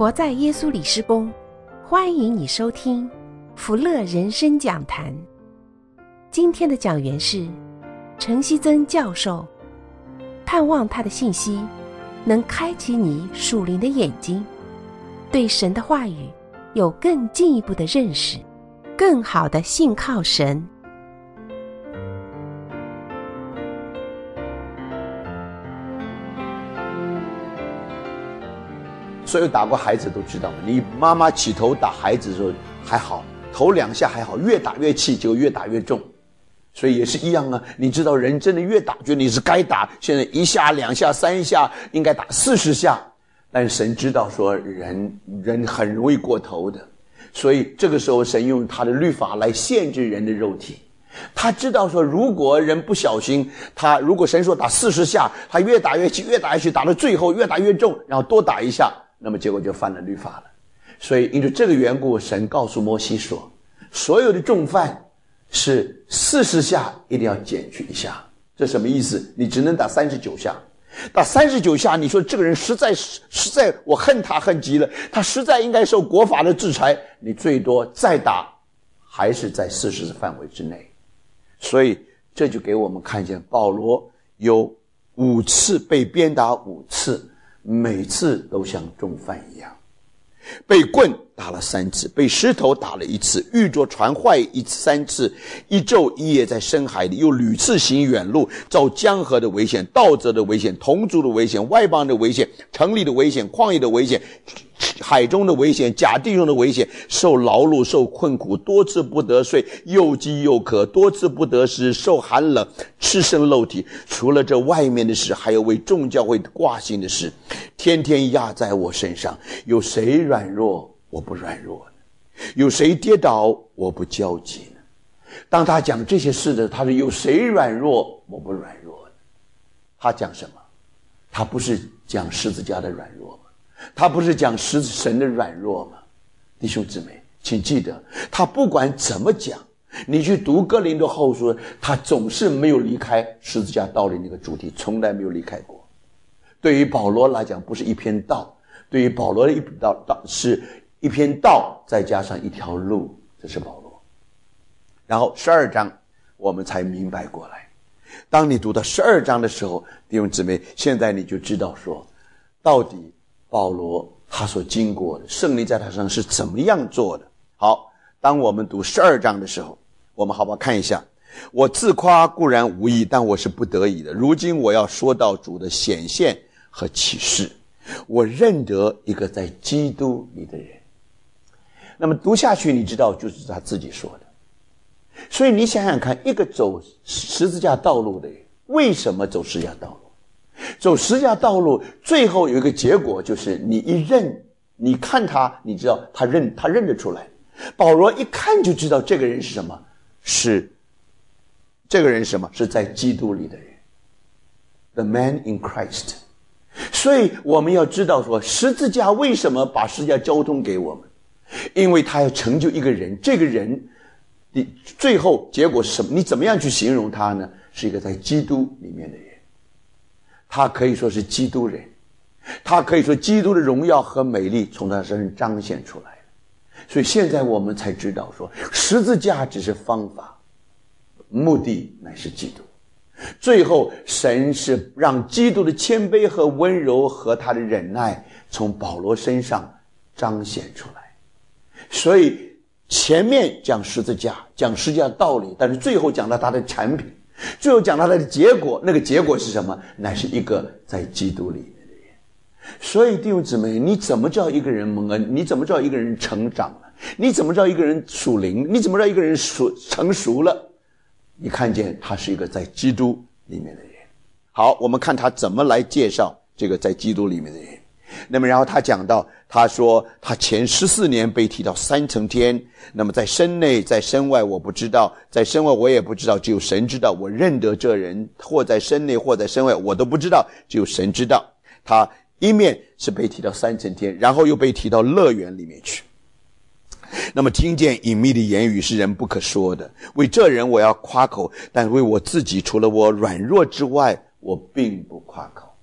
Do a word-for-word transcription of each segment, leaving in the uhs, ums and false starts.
活在耶稣里施工，欢迎你收听福乐人生讲坛。今天的讲员是陈希曾教授，盼望他的信息能开启你属灵的眼睛，对神的话语有更进一步的认识，更好的信靠神。 所有打过孩子都知道，你妈妈起头打孩子的时候还好，头两下还好，越打越气，就越打越重。所以也是一样啊，你知道人真的越打，觉得你是该打，现在一下两下三下应该打四十下，但是神知道说人人很容易过头的，所以这个时候神用他的律法来限制人的肉体。他知道说如果人不小心，他如果神说打四十下，他越打越气，越打越气，打到最后越打越重，然后多打一下，那么结果就犯了律法了。所以因着这个缘故，神告诉摩西说，所有的重犯是四十下一定要减去一下。这什么意思？你只能打三十九下，打三十九下，你说这个人实在实在我恨他恨极了，他实在应该受国法的制裁，你最多再打还是在四十的范围之内。所以这就给我们看见保罗有五次被鞭打五次，每次都像重犯一样，被棍打了三次，被石头打了一次，遇着船坏一次三次，一昼一夜在深海里，又屡次行远路，遭江河的危险，盗贼的危险，同族的危险，外邦的危险，城里的危险，旷野的危险，海中的危险，假地中的危险，受劳碌，受困苦，多次不得睡，又饥又渴，多次不得食，受寒冷，赤身露体。除了这外面的事，还有为众教会挂心的事，天天压在我身上。有谁软弱我不软弱呢？有谁跌倒我不焦急呢？当他讲这些事的，他说有谁软弱我不软弱呢？他讲什么？他不是讲十字架的软弱吗？他不是讲神的软弱吗？弟兄姊妹，请记得，他不管怎么讲，你去读哥林多后书，他总是没有离开十字架道理那个主题，从来没有离开过。对于保罗来讲，不是一篇道，对于保罗的一篇道是一篇道再加上一条路，这是保罗。然后十二章我们才明白过来。当你读到十二章的时候，弟兄姊妹，现在你就知道说，到底保罗他所经过的，圣灵在他身上是怎么样做的。好，当我们读十二章的时候，我们好不好看一下？我自夸固然无益，但我是不得已的。如今我要说到主的显现和启示，我认得一个在基督里的人。那么读下去，你知道就是他自己说的。所以你想想看，一个走十字架道路的人，为什么走十字架道路？走十字架道路最后有一个结果，就是你一认，你看他，你知道他认他认得出来。保罗一看就知道这个人是什么，是这个人是什么？是在基督里的人， The man in Christ。 所以我们要知道说，十字架为什么把十字架交通给我们？因为他要成就一个人，这个人你最后结果是什么？你怎么样去形容他呢？是一个在基督里面的人，他可以说是基督人，他可以说基督的荣耀和美丽从他身上彰显出来了。所以现在我们才知道说，十字架只是方法，目的乃是基督。最后神是让基督的谦卑和温柔和他的忍耐从保罗身上彰显出来。所以前面讲十字架，讲十字架的道理，但是最后讲到他的产品，最后讲到他的结果，那个结果是什么？乃是一个在基督里面的人。所以弟兄姊妹，你怎么知道一个人蒙恩？你怎么知道一个人成长了？你怎么知道一个人属灵？你怎么知道一个人属成熟了？你看见他是一个在基督里面的人。好，我们看他怎么来介绍这个在基督里面的人。那么然后他讲到，他说他前十四年被提到三层天，那么在身内在身外我不知道，在身外我也不知道，只有神知道。我认得这人，或在身内或在身外我都不知道，只有神知道。他一面是被提到三层天，然后又被提到乐园里面去。那么听见隐秘的言语是人不可说的，为这人我要夸口，但为我自己除了我软弱之外，我并不夸口。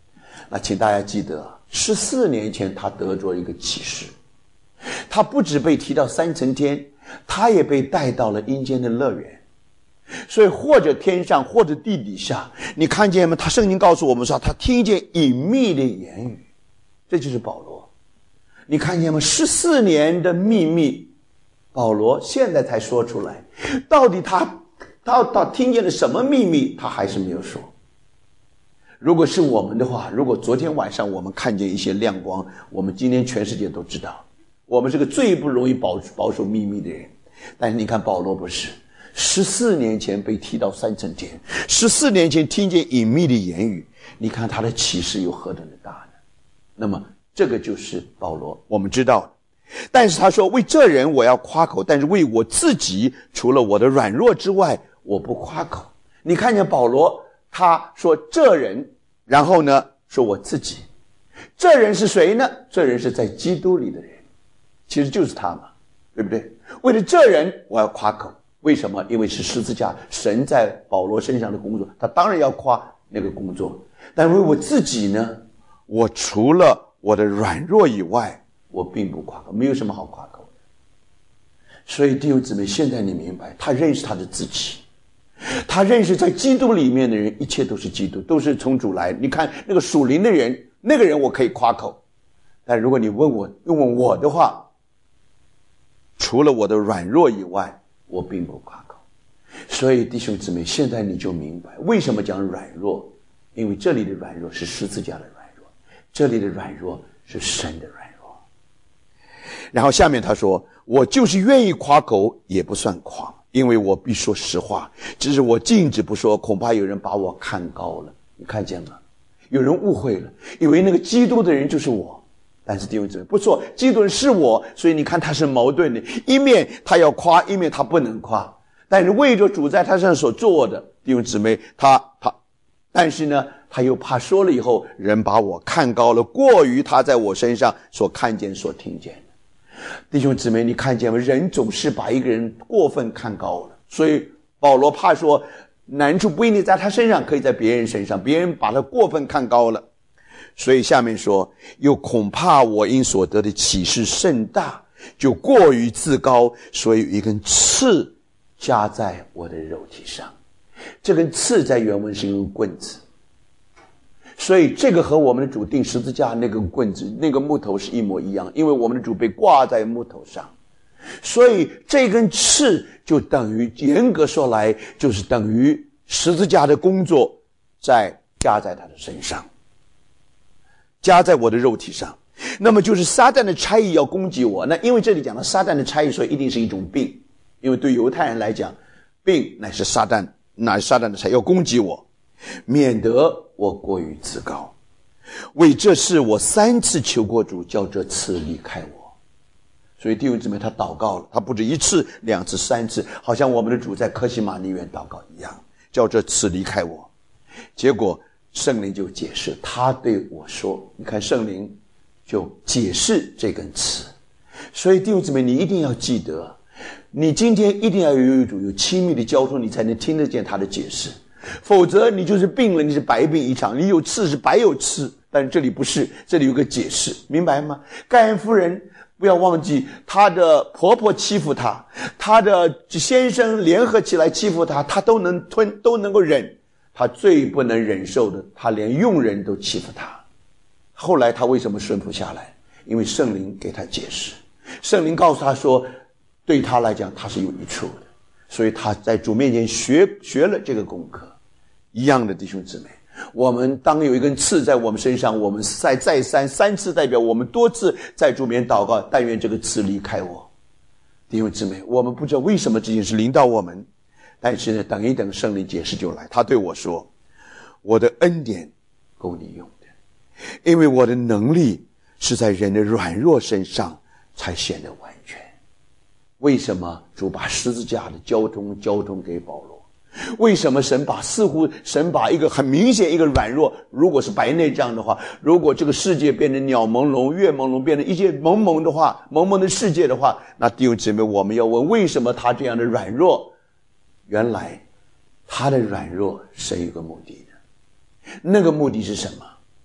那请大家记得，十四年前他得着一个启示，他不只被提到三层天，他也被带到了阴间的乐园。所以或者天上或者地底下，你看见吗？他圣经告诉我们说，他听见隐秘的言语，这就是保罗。你看见吗？十四年的秘密，保罗现在才说出来。到底他他他听见了什么秘密，他还是没有说。如果是我们的话，如果昨天晚上我们看见一些亮光，我们今天全世界都知道，我们是个最不容易保保守秘密的人。但是你看保罗不是，十四年前被提到三层天，十四年前听见隐秘的言语，你看他的启示有何等的大呢？那么这个就是保罗，我们知道。但是他说，为这人我要夸口，但是为我自己，除了我的软弱之外，我不夸口。你看见保罗他说这人，然后呢说我自己。这人是谁呢？这人是在基督里的人，其实就是他嘛，对不对？为了这人我要夸口。为什么？因为是十字架神在保罗身上的工作，他当然要夸那个工作。但为我自己呢，我除了我的软弱以外，我并不夸口，没有什么好夸口的。所以弟兄姊妹，现在你明白，他认识他的自己，他认识在基督里面的人，一切都是基督，都是从主来。你看那个属灵的人，那个人我可以夸口，但如果你问我问我的话，除了我的软弱以外，我并不夸口。所以弟兄姊妹，现在你就明白为什么讲软弱，因为这里的软弱是十字架的软弱，这里的软弱是神的软弱。然后下面他说，我就是愿意夸口也不算狂，因为我必说实话，只是我禁止不说，恐怕有人把我看高了。你看见吗？有人误会了，以为那个基督的人就是我。但是弟兄姊妹，不错，基督人是我，所以你看他是矛盾的，一面他要夸，一面他不能夸。但是为着主在他身上所做的，弟兄姊妹，他他但是呢他又怕说了以后人把我看高了，过于他在我身上所看见所听见的。弟兄姊妹，你看见吗？人总是把一个人过分看高了，所以保罗怕说难处不一定在他身上，可以在别人身上，别人把他过分看高了。所以下面说，又恐怕我因所得的启示甚大，就过于自高，所以有一根刺加在我的肉体上。这根刺在原文是一根棍子，所以这个和我们的主钉十字架那根棍子那个木头是一模一样，因为我们的主被挂在木头上，所以这根刺就等于，严格说来就是等于十字架的工作在加在他的身上，加在我的肉体上。那么就是撒旦的差役要攻击我，那因为这里讲到撒旦的差役，所以一定是一种病，因为对犹太人来讲，病乃是撒旦，乃是撒旦的差役要攻击我，免得我过于自高。为这事我三次求过主，叫这刺离开我。所以弟兄姊妹，他祷告了，他不止一次两次三次，好像我们的主在客西马尼园祷告一样，叫这刺离开我。结果圣灵就解释，他对我说，你看圣灵就解释这根刺。所以弟兄姊妹，你一定要记得，你今天一定要与主有亲密的交通，你才能听得见他的解释，否则你就是病了，你是白病一场，你有刺是白有刺。但这里不是，这里有个解释，明白吗？盖恩夫人不要忘记，她的婆婆欺负她，她的先生联合起来欺负她，她都能吞，都能够忍。她最不能忍受的，她连佣人都欺负她。后来她为什么顺服下来？因为圣灵给她解释，圣灵告诉她说，对她来讲她是有益处的，所以她在主面前学学了这个功课。一样的弟兄姊妹，我们当有一根刺在我们身上，我们再再三三次代表我们多次在主面祷告，但愿这个刺离开我。弟兄姊妹，我们不知道为什么这件事临到我们，但是呢，等一等圣灵解释就来。他对我说，我的恩典够你用的，因为我的能力是在人的软弱身上才显得完全。为什么主把十字架的交通交通给保罗？为什么神把似乎神把一个很明显一个软弱，如果是白内障的话，如果这个世界变成鸟朦胧月朦胧，变成一些蒙蒙的话，蒙蒙的世界的话，那弟兄姊妹，我们要问，为什么他这样的软弱？原来他的软弱是有一个目的的，那个目的是什么？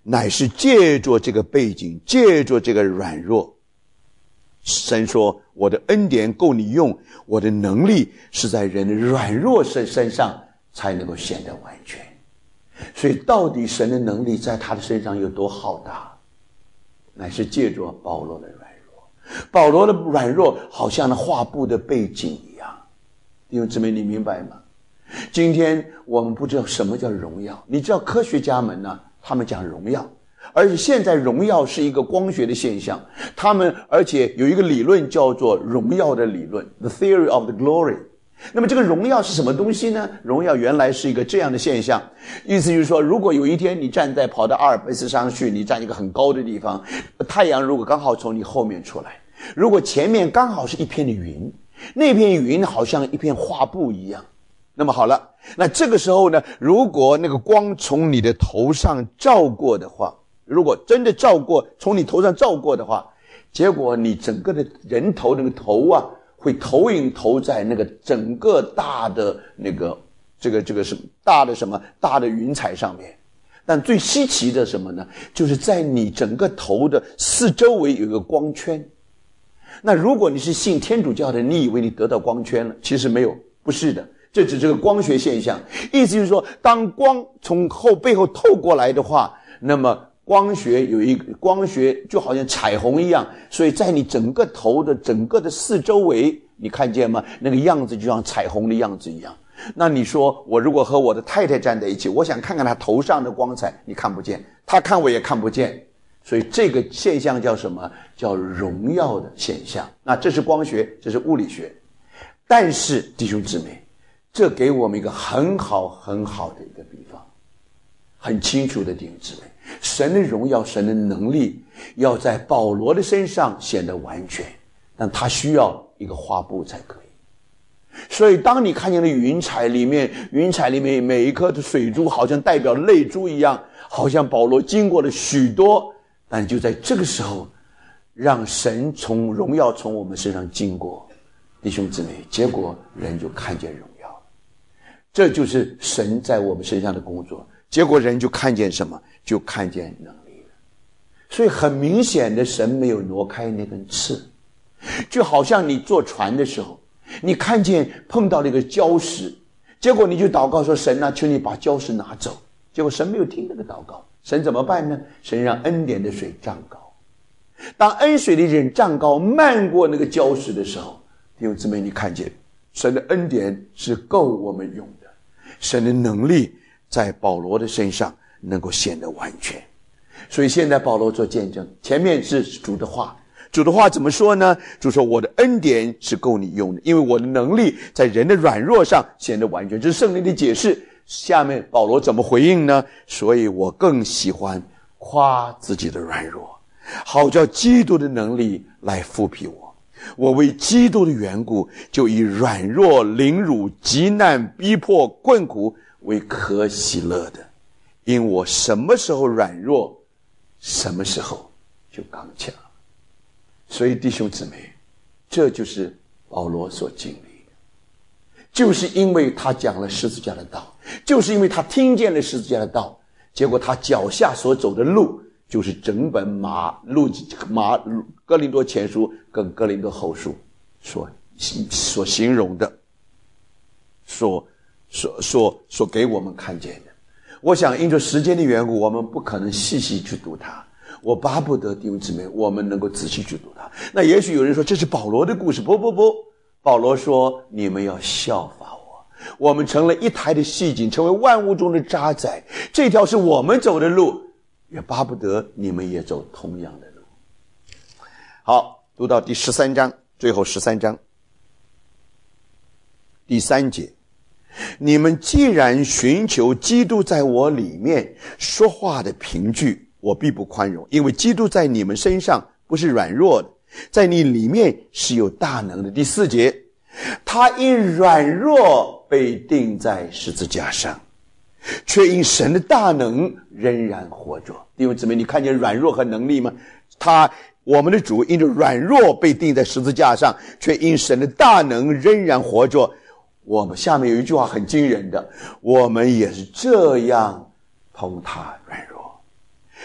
乃是借着这个背景，借着这个软弱，神说我的恩典够你用，我的能力是在人的软弱身身上才能够显得完全。所以到底神的能力在他的身上有多浩大，乃是借着保罗的软弱。保罗的软弱好像那画布的背景一样。弟兄姊妹，你明白吗？今天我们不知道什么叫荣耀。你知道科学家们呢，他们讲荣耀，而且现在荣耀是一个光学的现象，他们而且有一个理论叫做荣耀的理论 The Theory of the Glory。 那么这个荣耀是什么东西呢？荣耀原来是一个这样的现象，意思就是说，如果有一天你站在跑到阿尔卑斯山去，你站一个很高的地方，太阳如果刚好从你后面出来，如果前面刚好是一片的云，那片云好像一片画布一样，那么好了，那这个时候呢，如果那个光从你的头上照过的话，如果真的照过，从你头上照过的话，结果你整个的人头那个头啊，会投影投在那个整个大的那个这个这个是大的什么大的云彩上面。但最稀奇的什么呢？就是在你整个头的四周围有一个光圈。那如果你是信天主教的，你以为你得到光圈了，其实没有，不是的，这只是个光学现象。意思就是说，当光从后背后透过来的话，那么光学有一个光学就好像彩虹一样，所以在你整个头的整个的四周围，你看见吗？那个样子就像彩虹的样子一样。那你说我如果和我的太太站在一起，我想看看她头上的光彩，你看不见，她看我也看不见。所以这个现象叫什么？叫荣耀的现象。那这是光学，这是物理学。但是弟兄姊妹，这给我们一个很好很好的一个比方，很清楚的弟兄姊妹，神的荣耀，神的能力要在保罗的身上显得完全，但他需要一个画布才可以。所以当你看见了云彩里面，云彩里面每一颗的水珠好像代表泪珠一样，好像保罗经过了许多，但就在这个时候，让神从荣耀从我们身上经过，弟兄姊妹，结果人就看见荣耀。这就是神在我们身上的工作，结果人就看见什么？就看见能力了。所以很明显的，神没有挪开那根刺。就好像你坐船的时候，你看见碰到了一个礁石，结果你就祷告说，神啊，求你把礁石拿走。结果神没有听那个祷告，神怎么办呢？神让恩典的水涨高。当恩水的人涨高漫过那个礁石的时候，弟兄姊妹，你看见神的恩典是够我们用的，神的能力在保罗的身上能够显得完全。所以现在保罗做见证，前面是主的话，主的话怎么说呢？主说我的恩典是够你用的，因为我的能力在人的软弱上显得完全。这是圣灵的解释。下面保罗怎么回应呢？所以我更喜欢夸自己的软弱，好叫基督的能力来复辟我。我为基督的缘故，就以软弱、凌辱、极难、逼迫、困苦为可喜乐的，因我什么时候软弱，什么时候就刚强。所以弟兄姊妹，这就是保罗所经历的，就是因为他讲了十字架的道，就是因为他听见了十字架的道，结果他脚下所走的路，就是整本马路马哥林多前书跟哥林多后书所所形容的，所所所所给我们看见的。我想因着时间的缘故，我们不可能细细去读它。我巴不得弟兄姊妹我们能够仔细去读它。那也许有人说这是保罗的故事，不不不，保罗说你们要效法我，我们成了一台的细井，成为万物中的渣滓，这条是我们走的路，也巴不得你们也走同样的路。好，读到第十三章，最后十三章第三节，你们既然寻求基督在我里面说话的凭据，我必不宽容，因为基督在你们身上不是软弱的，在你里面是有大能的。第四节，他因软弱被钉在十字架上，却因神的大能仍然活着。弟兄姊妹，你看见软弱和能力吗？他我们的主因着软弱被钉在十字架上，却因神的大能仍然活着。我们下面有一句话很惊人的，我们也是这样同他软弱。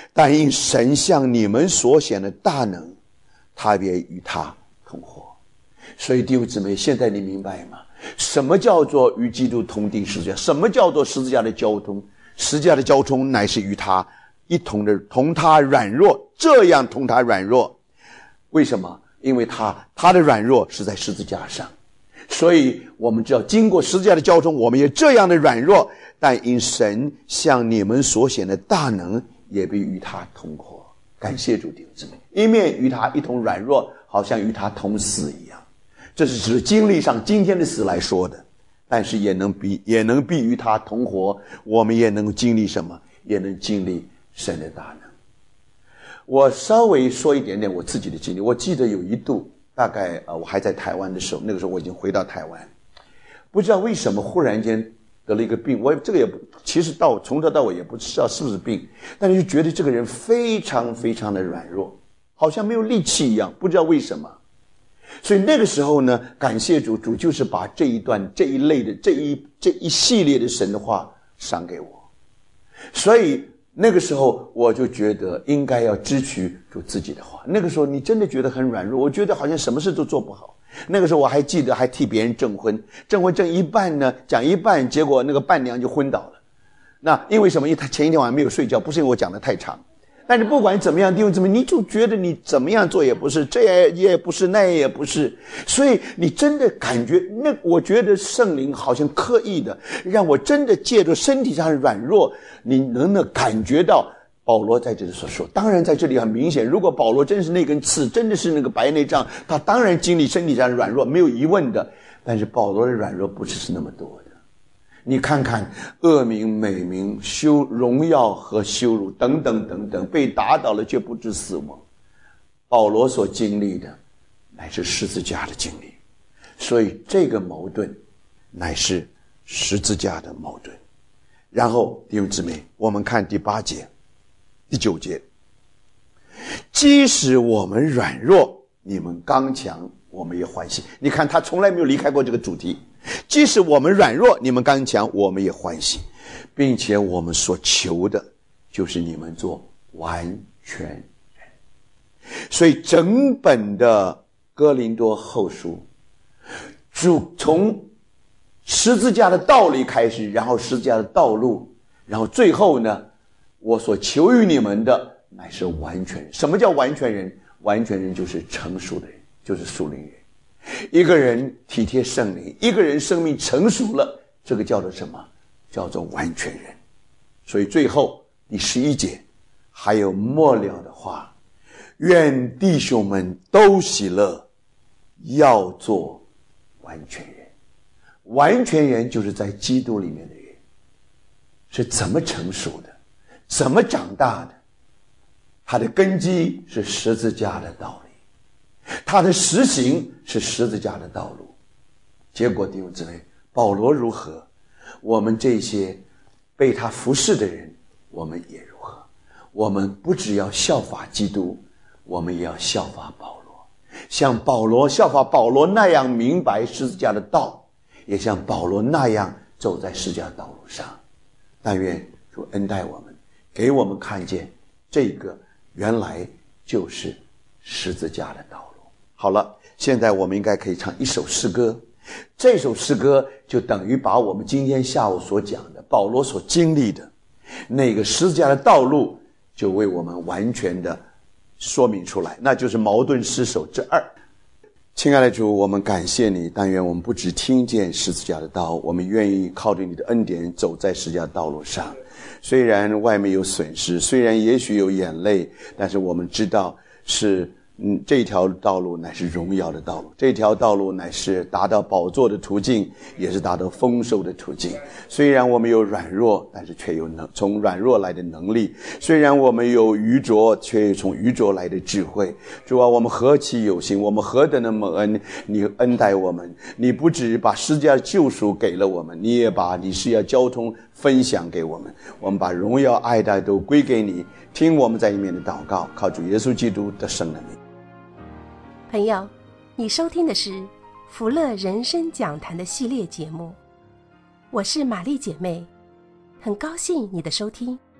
但因神向你们所显的大能，他也与他同活。所以弟兄姊妹，现在你明白吗？什么叫做与基督同定十字架？什么叫做十字架的交通？十字架的交通乃是与他一同的，同他软弱，这样同他软弱。为什么？因为他他的软弱是在十字架上，所以我们知道经过十字架的交通，我们也这样的软弱，但因神向你们所显的大能，也必与他同活。感谢主弟兄姊妹，一面与他一同软弱，好像与他同死一样。这是指经历上今天的死来说的，但是也能比也能必与他同活，我们也能够经历什么？也能经历神的大能。我稍微说一点点我自己的经历。我记得有一度，大概呃我还在台湾的时候，那个时候我已经回到台湾，不知道为什么忽然间得了一个病，我这个也不，其实到从头到尾也不知道是不是病，但是就觉得这个人非常非常的软弱，好像没有力气一样，不知道为什么。所以那个时候呢，感谢主，主就是把这一段这一类的这一这一系列的神的话赏给我。所以那个时候我就觉得应该要支取主自己的话。那个时候你真的觉得很软弱，我觉得好像什么事都做不好。那个时候我还记得还替别人证婚，证婚证一半呢，讲一半，结果那个伴娘就昏倒了。那因为什么？因为他前一天晚上没有睡觉，不是因为我讲的太长。但是不管怎么样，弟兄姊妹，你就觉得你怎么样做也不是，这也不是，那也不是，所以你真的感觉那，我觉得圣灵好像刻意的让我真的借着身体上的软弱，你能能感觉到保罗在这里所说。当然在这里很明显，如果保罗真是那根刺，真的是那个白内障，他当然经历身体上的软弱，没有疑问的。但是保罗的软弱不是是那么多的。你看看恶名、美名、羞荣耀和羞辱等等等等，被打倒了却不致死亡。保罗所经历的乃是十字架的经历，所以这个矛盾乃是十字架的矛盾。然后弟兄姊妹，我们看第八节、第九节，即使我们软弱，你们刚强，我们也欢喜。你看他从来没有离开过这个主题。即使我们软弱，你们刚强，我们也欢喜，并且我们所求的就是你们做完全人。所以整本的哥林多后书，主从十字架的道理开始，然后十字架的道路，然后最后呢，我所求于你们的乃是完全人。什么叫完全人？完全人就是成熟的人，就是属灵人。一个人体贴圣灵，一个人生命成熟了，这个叫做什么？叫做完全人。所以最后第十一节还有末了的话，愿弟兄们都喜乐，要做完全人。完全人就是在基督里面的人，是怎么成熟的，怎么长大的？他的根基是十字架的道理，他的实行是十字架的道路。结果弟兄姊妹，保罗如何，我们这些被他服侍的人，我们也如何。我们不只要效法基督，我们也要效法保罗，像保罗效法保罗那样明白十字架的道，也像保罗那样走在十字架道路上。但愿主恩待我们，给我们看见这个原来就是十字架的道路。好了，现在我们应该可以唱一首诗歌。这首诗歌就等于把我们今天下午所讲的保罗所经历的那个十字架的道路，就为我们完全的说明出来，那就是矛盾诗首之二。亲爱的主，我们感谢你，但愿我们不只听见十字架的道，我们愿意靠着你的恩典走在十字架的道路上。虽然外面有损失，虽然也许有眼泪，但是我们知道是嗯，这条道路乃是荣耀的道路，这条道路乃是达到宝座的途径，也是达到丰收的途径。虽然我们有软弱，但是却有能从软弱来的能力；虽然我们有愚拙，却有从愚拙来的智慧。主啊，我们何其有幸，我们何等的蒙恩，你恩待我们，你不只把十字架的救赎给了我们，你也把你是要交通分享给我们。我们把荣耀爱戴都归给你，听我们在里面的祷告，靠主耶稣基督的圣名。 朋友，你收听的是福乐人生讲坛的系列节目，我是玛丽姐妹，很高兴你的收听。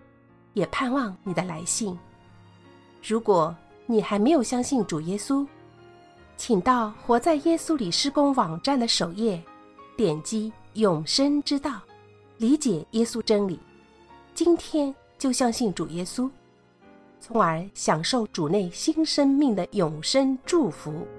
也盼望你的来信。如果你还没有相信主耶稣，请到活在耶稣里施工网站的首页，点击永生之道，理解耶稣真理，今天就相信主耶稣，从而享受主内新生命的永生祝福。